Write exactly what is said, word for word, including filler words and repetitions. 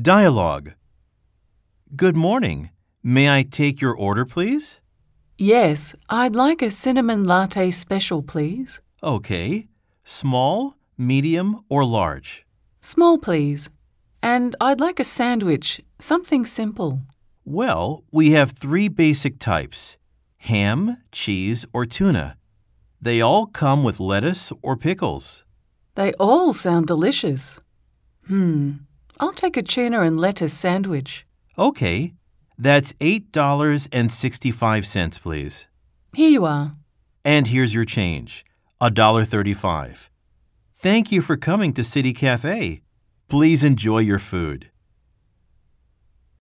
Dialogue. Good morning. May I take your order, please? Yes, I'd like a cinnamon latte special, please. Okay. Small, medium, or large? Small, please. And I'd like a sandwich, something simple. Well, we have three basic types: ham, cheese, or tuna. They all come with lettuce or pickles. They all sound delicious. Hmm, I'll take a tuna and lettuce sandwich. Okay. That's eight dollars and sixty-five cents, please. Here you are. And here's your change, one dollar and thirty-five cents. Thank you for coming to City Cafe. Please enjoy your food.